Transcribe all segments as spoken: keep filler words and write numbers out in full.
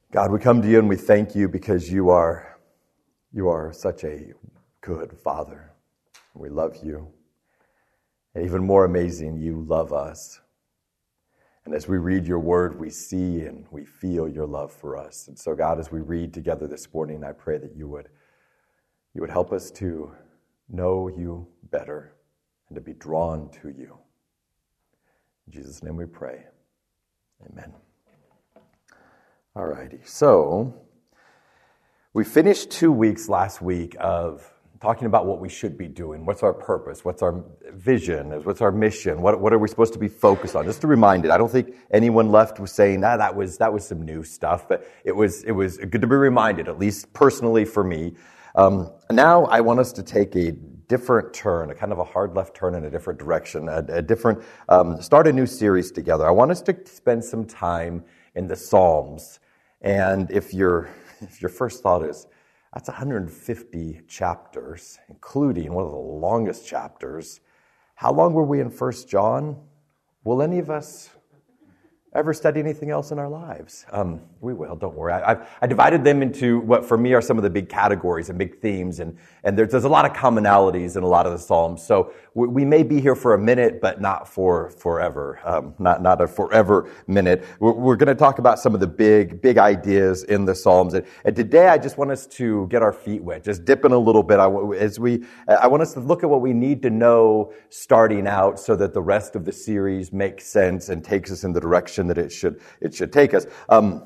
God, we come to you and we thank you because you are, you are such a good Father. We love you. And even more amazing, you love us. And as we read your word, we see and we feel your love for us. And so, God, as we read together this morning, I pray that you would, you would help us to know you better and to be drawn to you. In Jesus' name we pray. Amen. All righty. So, we finished two weeks last week of talking about what we should be doing. What's our purpose? What's our vision? What's our mission? What, what are we supposed to be focused on? Just to remind it, I don't think anyone left was saying, ah, that was that was some new stuff, but it was it was good to be reminded, at least personally for me. Um, now I want us to take a different turn, a kind of a hard left turn in a different direction, a, a different, um, start a new series together. I want us to spend some time in the Psalms. And if your if your first thought is, that's one hundred fifty chapters, including one of the longest chapters. How long were we in First John? Will any of us ever study anything else in our lives? Um, we will, don't worry. I, I, I divided them into what for me are some of the big categories and big themes, and, and there's, there's a lot of commonalities in a lot of the Psalms. So we, we may be here for a minute, but not for forever, um, not, not a forever minute. We're, we're going to talk about some of the big, big ideas in the Psalms. And, and today I just want us to get our feet wet, just dip in a little bit. I, as we, I want us to look at what we need to know starting out so that the rest of the series makes sense and takes us in the direction that it should it should take us. Um,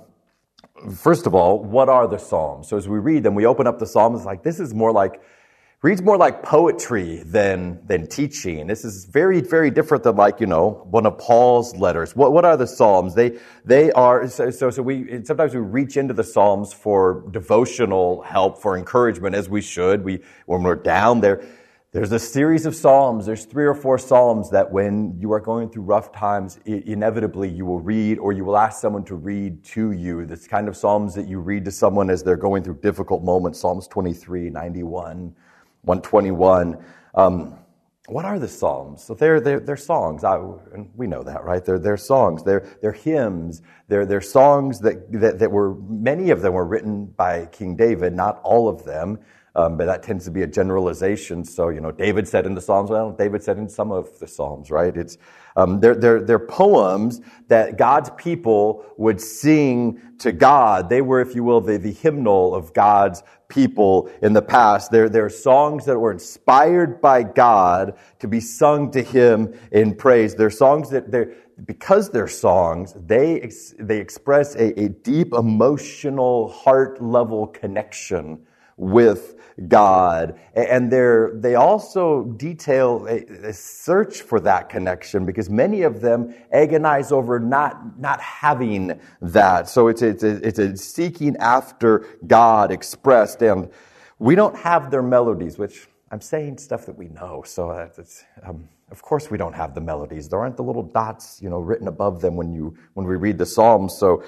first of all, what are the Psalms? So as we read them, we open up the Psalms, it's like, this is more like, reads more like poetry than than teaching. This is very, very different than like, you know, one of Paul's letters. What what are the Psalms? They they are, so so, so we, sometimes we reach into the Psalms for devotional help, for encouragement, as we should. We, when we're down there, there's a series of Psalms. There's three or four Psalms that when you are going through rough times, inevitably you will read or you will ask someone to read to you. This kind of Psalms that you read to someone as they're going through difficult moments. Psalms twenty-three, ninety-one, one twenty-one. Um, what are the Psalms? So they're, they're, they're songs. I, and we know that, right? They're, they're songs. They're, they're hymns. They're, they're songs that, that, that were, many of them were written by King David, not all of them. Um, but that tends to be a generalization. So, you know, David said in the Psalms, well, David said in some of the Psalms, right? It's, um, they're, they're, they're poems that God's people would sing to God. They were, if you will, the, the hymnal of God's people in the past. They're, they're songs that were inspired by God to be sung to Him in praise. They're songs that they're, because they're songs, they, ex, they express a, a deep emotional, heart-level connection with God. And they're, they also detail a, a search for that connection because many of them agonize over not, not having that. So it's, it's, a, it's a seeking after God expressed. And we don't have their melodies, which I'm saying stuff that we know. So it's, um, of course we don't have the melodies. There aren't the little dots, you know, written above them when you, when we read the Psalms. So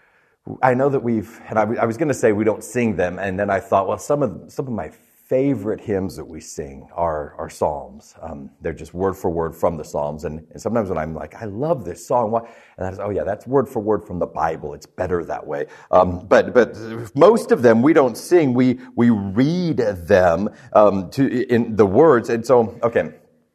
I know that we've, and I, I was going to say we don't sing them, and then I thought, well, some of some of my favorite hymns that we sing are are Psalms. Um, they're just word for word from the Psalms, and, and sometimes when I'm like, I love this song, why? And I was, oh yeah, that's word for word from the Bible. It's better that way. Um, but but most of them we don't sing. We we read them um, to in the words, and so okay.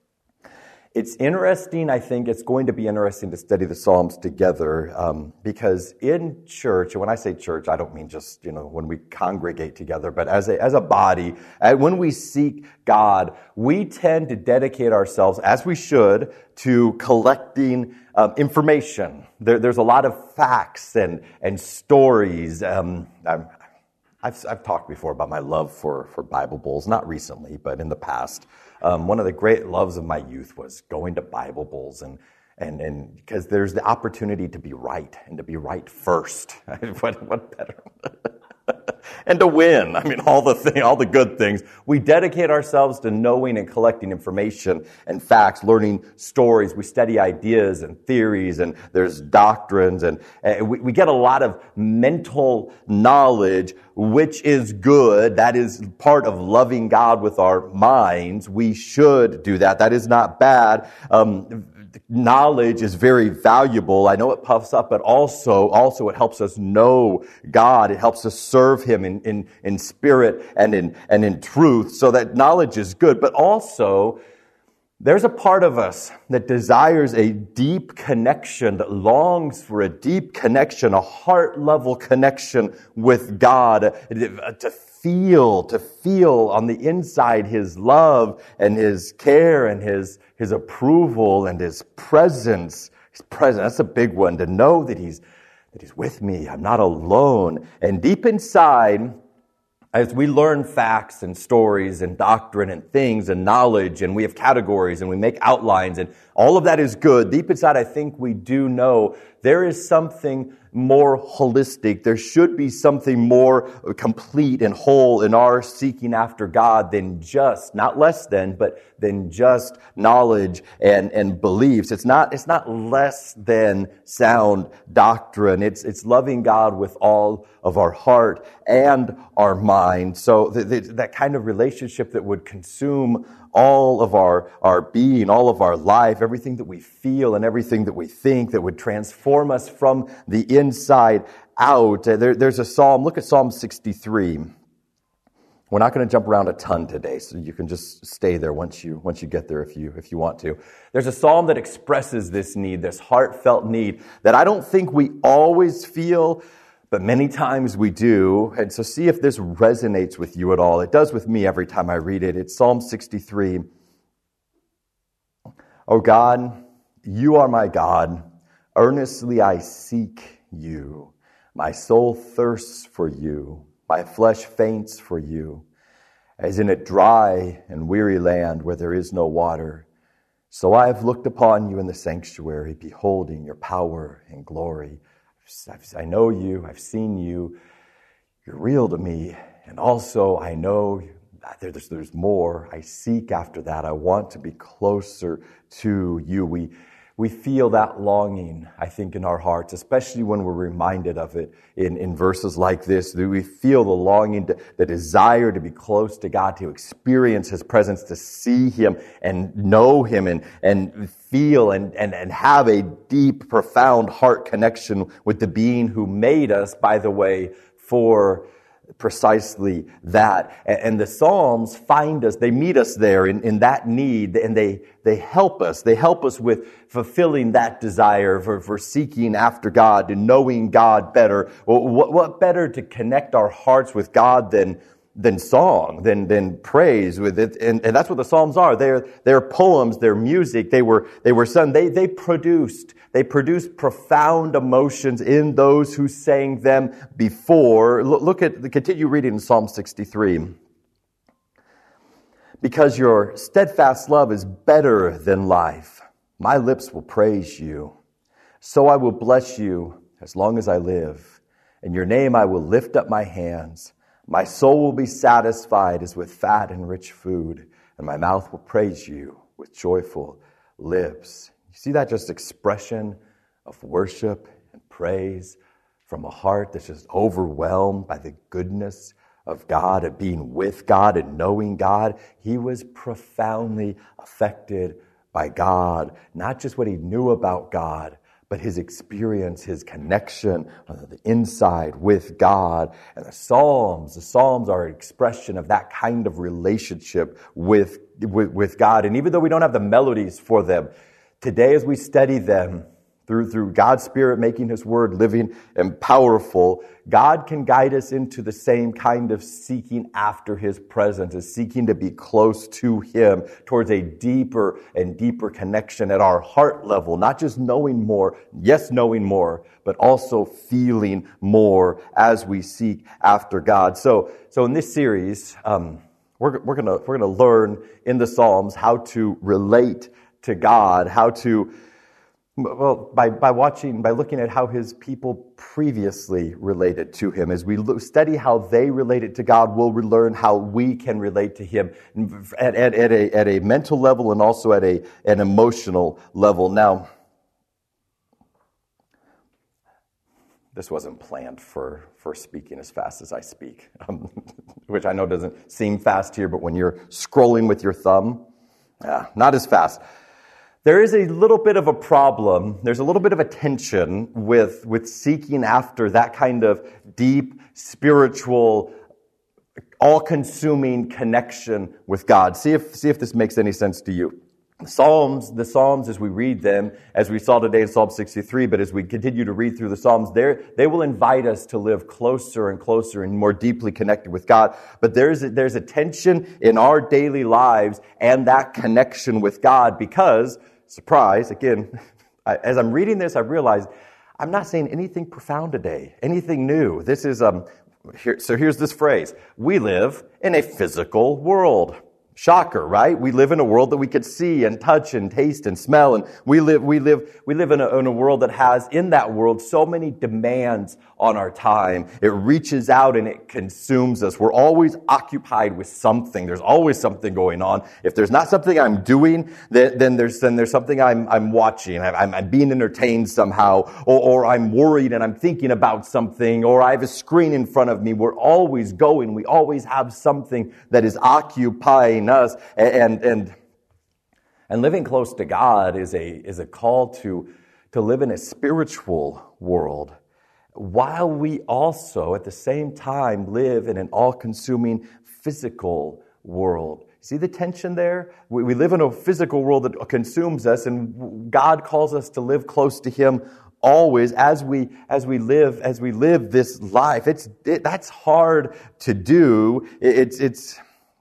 It's interesting, I think it's going to be interesting to study the Psalms together um, because in church, and when I say church, I don't mean just, you know, when we congregate together, but as a, as a body, uh, when we seek God, we tend to dedicate ourselves, as we should, to collecting um, information. There, there's a lot of facts and, and stories. Um, I'm, I've, I've talked before about my love for, for Bible bowls, not recently, but in the past. Um, one of the great loves of my youth was going to Bible bowls, and and and because there's the opportunity to be right and to be right first. what, what better? And to win. I mean, all the thing, all the good things. We dedicate ourselves to knowing and collecting information and facts, learning stories. We study ideas and theories, and there's doctrines, and, and we, we get a lot of mental knowledge, which is good. That is part of loving God with our minds. We should do that. That is not bad. Um, knowledge is very valuable. I know it puffs up, but also, also it helps us know God. It helps us serve Him in, in, in spirit and in, and in truth. So that knowledge is good, but also there's a part of us that desires a deep connection, that longs for a deep connection, a heart-level connection with God, to feel, to feel on the inside His love and His care and His, His approval and His presence. His presence, that's a big one, to know that He's, that He's with me. I'm not alone. And deep inside, as we learn facts and stories and doctrine and things and knowledge, and we have categories and we make outlines, and all of that is good, deep inside I think we do know there is something more holistic. There should be something more complete and whole in our seeking after God than just, not less than, but than just knowledge and, and beliefs. It's not, it's not less than sound doctrine. It's, it's loving God with all of our heart and our mind. So the, the, that kind of relationship that would consume all of our, our being, all of our life, everything that we feel and everything that we think, that would transform us from the inside out. There, there's a psalm, look at Psalm sixty-three. We're not going to jump around a ton today, so you can just stay there once you once you get there if you if you want to. There's a psalm that expresses this need, this heartfelt need that I don't think we always feel, but many times we do. And so see if this resonates with you at all. It does with me every time I read it. It's Psalm sixty-three. Oh God, you are my God. Earnestly I seek you. My soul thirsts for you. My flesh faints for you, as in a dry and weary land where there is no water. So I have looked upon you in the sanctuary, beholding your power and glory. I know you, I've seen you, you're real to me, and also I know there's, there's more. I seek after that. I want to be closer to you. We We feel that longing, I think, in our hearts, especially when we're reminded of it in, in verses like this. We feel the longing, to, the desire to be close to God, to experience His presence, to see Him and know Him and, and feel and, and, and have a deep, profound heart connection with the being who made us, by the way, for precisely that. And the Psalms find us, they meet us there in, in that need, and they, they help us. They help us with fulfilling that desire for, for seeking after God and knowing God better. What, what better to connect our hearts with God than than song, than than praise with it, and, and that's what the Psalms are. They're they're poems, they're music. They were they were sung. They they produced they produced profound emotions in those who sang them before. Look, look at continue reading in Psalm sixty-three. Because your steadfast love is better than life, my lips will praise you. So I will bless you as long as I live. In your name I will lift up my hands. My soul will be satisfied as with fat and rich food, and my mouth will praise you with joyful lips. You see that just expression of worship and praise from a heart that's just overwhelmed by the goodness of God and being with God and knowing God. He was profoundly affected by God, not just what he knew about God, but his experience, his connection on the inside with God. And the Psalms, the Psalms are an expression of that kind of relationship with, with, with God. And even though we don't have the melodies for them, today as we study them, through, through God's Spirit making His Word living and powerful, God can guide us into the same kind of seeking after His presence, as seeking to be close to Him, towards a deeper and deeper connection at our heart level, not just knowing more, yes, knowing more, but also feeling more as we seek after God. So, so in this series, um, we're, we're gonna, we're gonna learn in the Psalms how to relate to God, how to Well, by, by watching, by looking at how His people previously related to Him. As we look, study how they related to God, we'll learn how we can relate to Him at, at, at, a, at a mental level and also at a, an emotional level. Now, this wasn't planned for, for speaking as fast as I speak, um, which I know doesn't seem fast here, but when you're scrolling with your thumb, yeah, not as fast. There is a little bit of a problem. There's a little bit of a tension with, with seeking after that kind of deep, spiritual, all-consuming connection with God. See if, see if this makes any sense to you. The Psalms, the Psalms, as we read them, as we saw today in Psalm sixty-three, but as we continue to read through the Psalms, they will invite us to live closer and closer and more deeply connected with God. But there's a, there's a tension in our daily lives and that connection with God because, surprise, again, as I'm reading this, I realize I'm not saying anything profound today, anything new. This is, um, here, so here's this phrase. We live in a physical world. Shocker, right? We live in a world that we could see and touch and taste and smell, and we live we live we live in a, in a world that has in that world so many demands on our time. It reaches out and it consumes us. We're always occupied with something. There's always something going on. If there's not something I'm doing, then, then there's then there's something I'm I'm watching. I'm, I'm being entertained somehow, or, or I'm worried and I'm thinking about something, or I have a screen in front of me. We're always going. We always have something that is occupying us, and and and living close to God is a is a call to to live in a spiritual world, while we also at the same time live in an all-consuming physical world. See the tension there? We, we live in a physical world that consumes us, and God calls us to live close to Him always as we as we live as we live this life. It's it, that's hard to do. It, it's it's.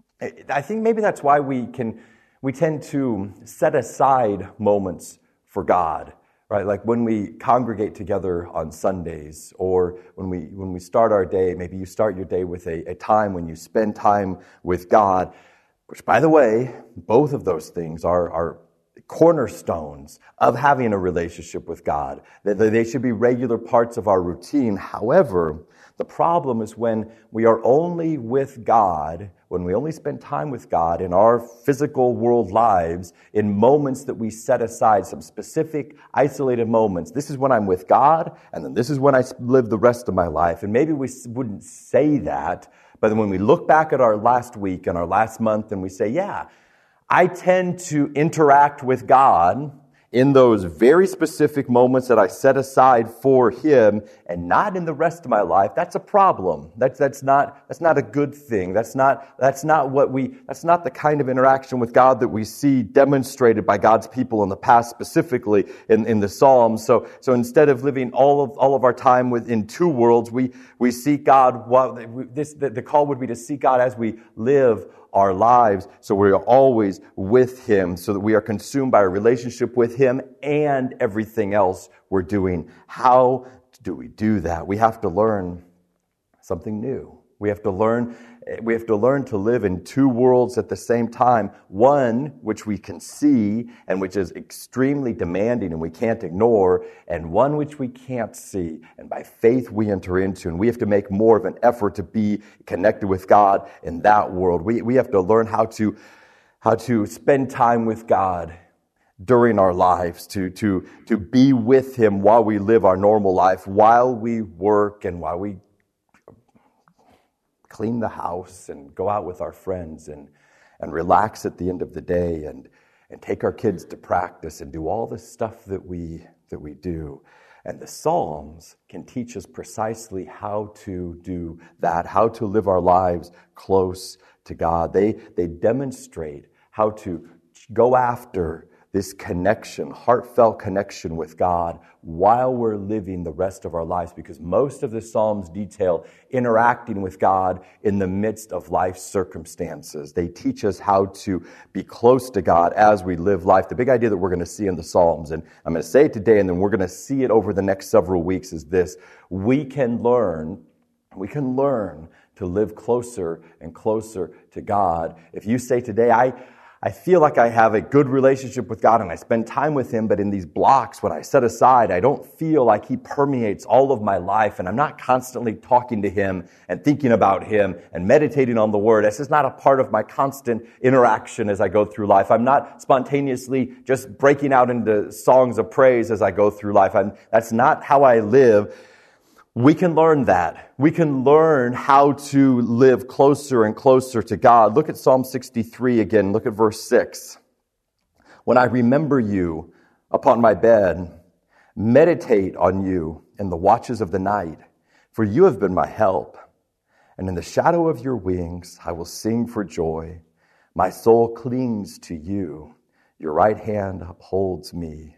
I think maybe that's why we can, we tend to set aside moments for God, right? Like when we congregate together on Sundays, or when we when we start our day. Maybe you start your day with a, a time when you spend time with God. Which, by the way, both of those things are are cornerstones of having a relationship with God. That they should be regular parts of our routine. However, the problem is when we are only with God, when we only spend time with God in our physical world lives, in moments that we set aside, some specific isolated moments. This is when I'm with God, and then this is when I live the rest of my life. And maybe we wouldn't say that, but then when we look back at our last week and our last month and we say, yeah, I tend to interact with God in those very specific moments that I set aside for Him, and not in the rest of my life. That's a problem. That's that's not that's not a good thing. That's not that's not what we that's not the kind of interaction with God that we see demonstrated by God's people in the past, specifically in, in the Psalms. So so instead of living all of all of our time within two worlds, we we seek God. Well, this the, the call would be to seek God as we live our lives, so we are always with Him, so that we are consumed by a relationship with Him and everything else we're doing. How do we do that? We have to learn something new. We have to learn we have to learn to live in two worlds at the same time. One which we can see and which is extremely demanding and we can't ignore, and one which we can't see and by faith we enter into. And we have to make more of an effort to be connected with God in that world. We we have to learn how to how to spend time with God during our lives, to to to be with Him while we live our normal life, while we work and while we clean the house and go out with our friends and, and relax at the end of the day and, and take our kids to practice and do all the stuff that we that we do. And the Psalms can teach us precisely how to do that, how to live our lives close to God. They they demonstrate how to go after this connection, heartfelt connection with God while we're living the rest of our lives, because most of the Psalms detail interacting with God in the midst of life circumstances. They teach us how to be close to God as we live life. The big idea that we're going to see in the Psalms, and I'm going to say it today and then we're going to see it over the next several weeks, is this: we can learn, we can learn to live closer and closer to God. If you say today, I I feel like I have a good relationship with God and I spend time with Him, but in these blocks, when I set aside, I don't feel like He permeates all of my life, and I'm not constantly talking to Him and thinking about Him and meditating on the Word. This is not a part of my constant interaction as I go through life. I'm not spontaneously just breaking out into songs of praise as I go through life. I'm, that's not how I live. We can learn that. We can learn how to live closer and closer to God. Look at Psalm sixty-three again. Look at verse six. When I remember you upon my bed, meditate on you in the watches of the night, for you have been my help. And in the shadow of your wings, I will sing for joy. My soul clings to you. Your right hand upholds me.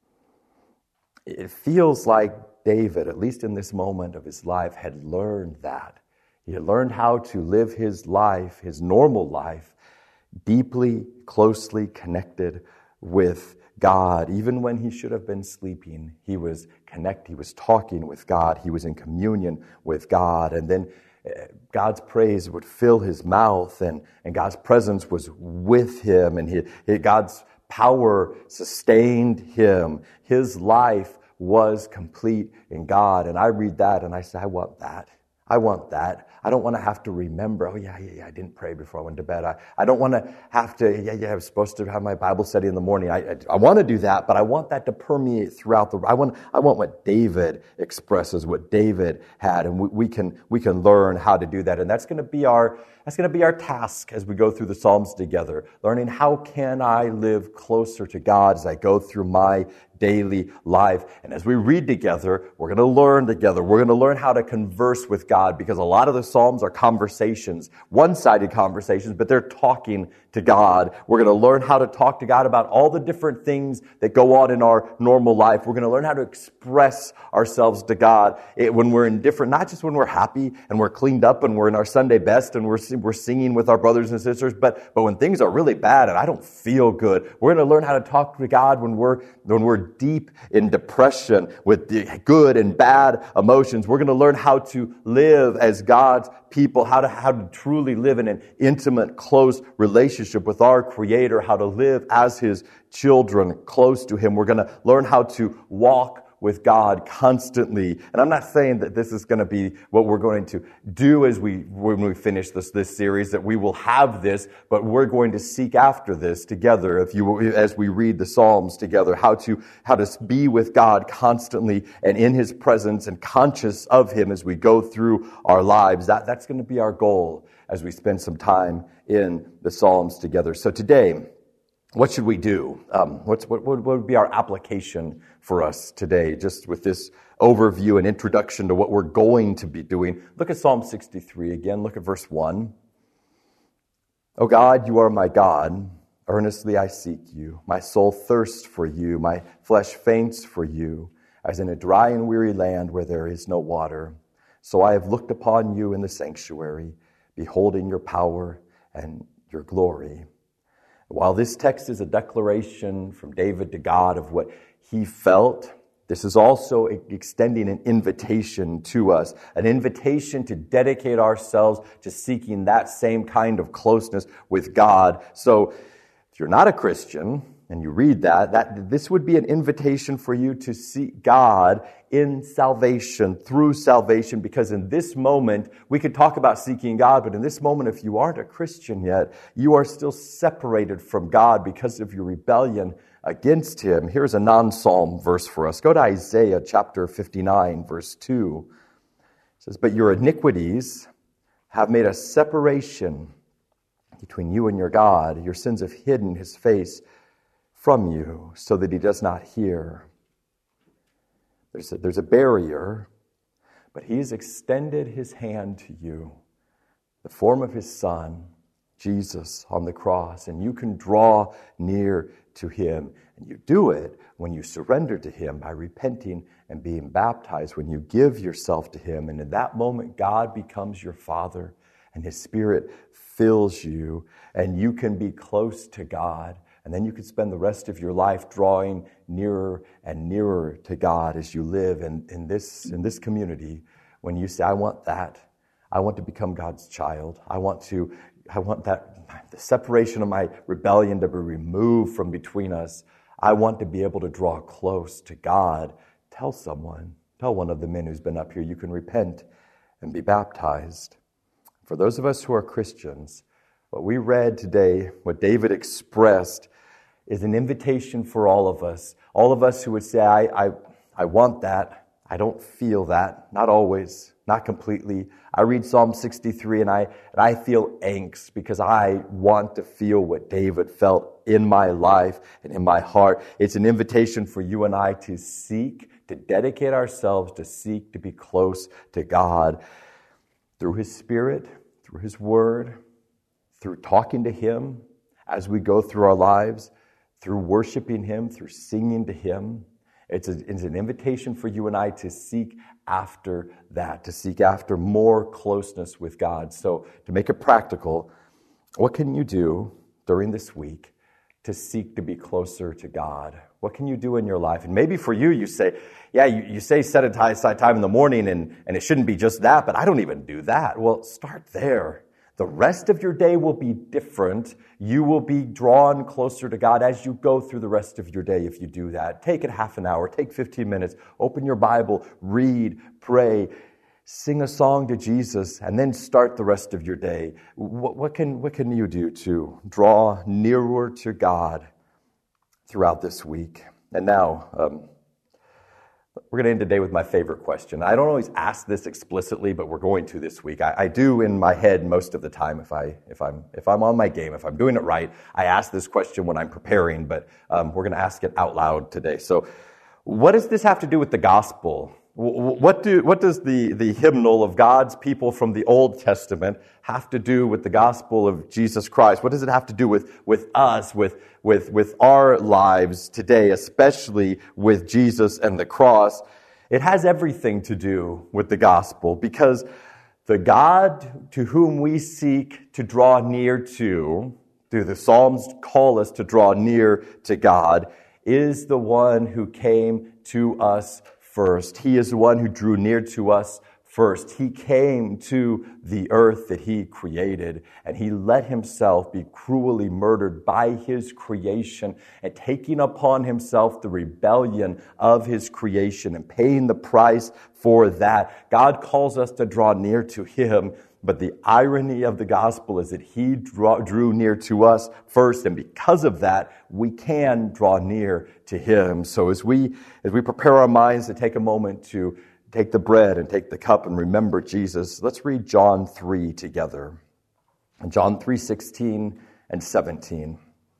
It feels like David, at least in this moment of his life, had learned that. He had learned how to live his life, his normal life, deeply, closely connected with God. Even when he should have been sleeping, he was connected, he was talking with God, he was in communion with God. And then God's praise would fill his mouth, and, and God's presence was with him, and he, he, God's power sustained him. His life was complete in God. And I read that and I say, I want that. I want that. I don't want to have to remember, oh yeah, yeah, yeah, I didn't pray before I went to bed. I, I don't want to have to, yeah, yeah, I was supposed to have my Bible study in the morning. I, I, I want to do that, but I want that to permeate throughout the, I want, I want what David expresses, what David had, and we, we can, we can learn how to do that. And that's going to be our, that's going to be our task as we go through the Psalms together, learning how can I live closer to God as I go through my daily life. And as we read together, we're going to learn together. We're going to learn how to converse with God, because a lot of the Psalms are conversations, one-sided conversations, but they're talking to God. We're going to learn how to talk to God about all the different things that go on in our normal life. We're going to learn how to express ourselves to God when we're indifferent, not just when we're happy and we're cleaned up and we're in our Sunday best and we're we're singing with our brothers and sisters, but but when things are really bad and I don't feel good. We're going to learn how to talk to God when we're when we're deep in depression with the good and bad emotions. We're going to learn how to live as God's people, how to how to truly live in an intimate, close relationship with our Creator, how to live as His children close to Him. We're going to learn how to walk with God constantly. And I'm not saying that this is going to be what we're going to do as we when we finish this this series, that we will have this, but we're going to seek after this together. If you as we read the Psalms together, how to how to be with God constantly and in His presence and conscious of Him as we go through our lives. That that's going to be our goal as we spend some time in the Psalms together. So today, what should we do? Um, what's, what, what would be our application for us today, just with this overview and introduction to what we're going to be doing? Look at Psalm sixty-three again. Look at verse one. O God, you are my God. Earnestly I seek you. My soul thirsts for you. My flesh faints for you, as in a dry and weary land where there is no water. So I have looked upon you in the sanctuary, beholding your power and your glory. While this text is a declaration from David to God of what he felt, this is also extending an invitation to us, an invitation to dedicate ourselves to seeking that same kind of closeness with God. So if you're not a Christian and you read that, that this would be an invitation for you to seek God in salvation, through salvation, because in this moment, we could talk about seeking God, but in this moment, if you aren't a Christian yet, you are still separated from God because of your rebellion against Him. Here's a non-psalm verse for us. Go to Isaiah chapter fifty-nine, verse two. It says, "But your iniquities have made a separation between you and your God. Your sins have hidden His face from you so that He does not hear." There's a, there's a barrier, but He's extended His hand to you, the form of His Son, Jesus, on the cross, and you can draw near to Him. And you do it when you surrender to Him by repenting and being baptized, when you give yourself to Him. And in that moment, God becomes your Father, and His Spirit fills you, and you can be close to God. And then you can spend the rest of your life drawing nearer and nearer to God as you live in, in this in this community. When you say, I want that. I want to become God's child. I want to, I want that, the separation of my rebellion to be removed from between us. I want to be able to draw close to God. Tell someone, tell one of the men who's been up here, you can repent and be baptized. For those of us who are Christians, what we read today, what David expressed, is an invitation for all of us. All of us who would say, I, I, I want that. I don't feel that, not always, not completely. I read Psalm sixty-three and I and I feel angst because I want to feel what David felt in my life and in my heart. It's an invitation for you and I to seek, to dedicate ourselves, to seek to be close to God through His Spirit, through His Word, through talking to Him as we go through our lives, through worshiping Him, through singing to Him. It's, a, it's an invitation for you and I to seek after that, to seek after more closeness with God. So to make it practical, what can you do during this week to seek to be closer to God? What can you do in your life? And maybe for you, you say, yeah, you, you say set aside time in the morning and, and it shouldn't be just that, but I don't even do that. Well, start there. The rest of your day will be different. You will be drawn closer to God as you go through the rest of your day if you do that. Take it half an hour, take fifteen minutes, open your Bible, read, pray, sing a song to Jesus, and then start the rest of your day. What, what can, what can you do to draw nearer to God throughout this week? And now, um, we're going to end today with my favorite question. I don't always ask this explicitly, but we're going to this week. I, I do in my head most of the time if, I, if, I'm, if I'm on my game, if I'm doing it right. I ask this question when I'm preparing, but um, we're going to ask it out loud today. So what does this have to do with the gospel? What do what does the, the hymnal of God's people from the Old Testament have to do with the gospel of Jesus Christ? What does it have to do with, with us, with, with, with our lives today, especially with Jesus and the cross? It has everything to do with the gospel, because the God to whom we seek to draw near to, do the Psalms call us to draw near to God, is the one who came to us first. He is the one who drew near to us first. He came to the earth that He created, and He let Himself be cruelly murdered by His creation, and taking upon Himself the rebellion of His creation and paying the price for that. God calls us to draw near to Him, but the irony of the gospel is that He draw, drew near to us first, and because of that, we can draw near to Him. So as we as we prepare our minds to take a moment to take the bread and take the cup and remember Jesus, let's read John three together. John three sixteen and seventeen.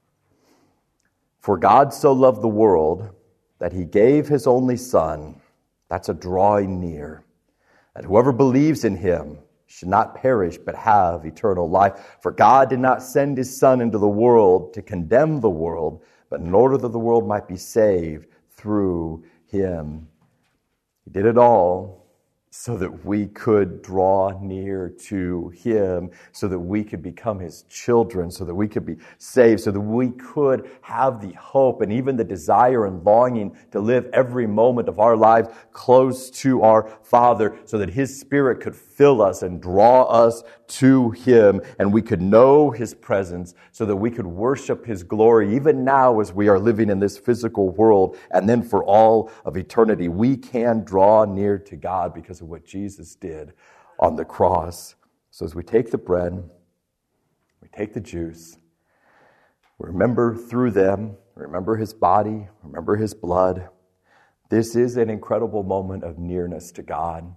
For God so loved the world that He gave His only Son. That's a drawing near. That whoever believes in Him should not perish, but have eternal life. For God did not send His Son into the world to condemn the world, but in order that the world might be saved through Him. He did it all so that we could draw near to Him, so that we could become His children, so that we could be saved, so that we could have the hope and even the desire and longing to live every moment of our lives close to our Father, so that His Spirit could fill us and draw us to Him, and we could know His presence, so that we could worship His glory even now as we are living in this physical world, and then for all of eternity. We can draw near to God because of what Jesus did on the cross. So as we take the bread, we take the juice, we remember through them, remember His body, remember His blood. This is an incredible moment of nearness to God.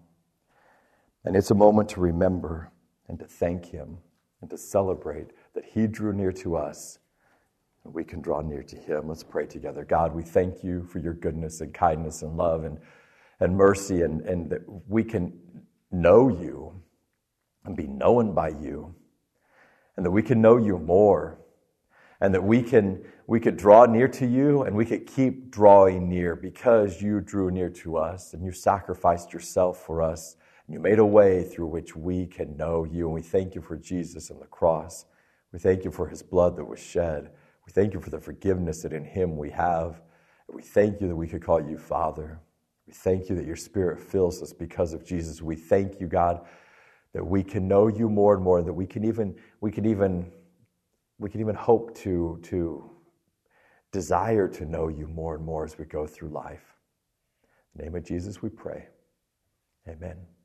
And it's a moment to remember and to thank Him and to celebrate that He drew near to us and we can draw near to Him. Let's pray together. God, we thank You for Your goodness and kindness and love and, and mercy, and, and that we can know You and be known by You, and that we can know You more, and that we can we could draw near to You, and we could keep drawing near because You drew near to us and You sacrificed Yourself for us. You made a way through which we can know You, and we thank You for Jesus and the cross. We thank You for His blood that was shed. We thank You for the forgiveness that in Him we have. We thank You that we could call You Father. We thank You that Your Spirit fills us because of Jesus. We thank You, God, that we can know You more and more, that we can even we can even we can even hope to to desire to know You more and more as we go through life. In the name of Jesus we pray. Amen.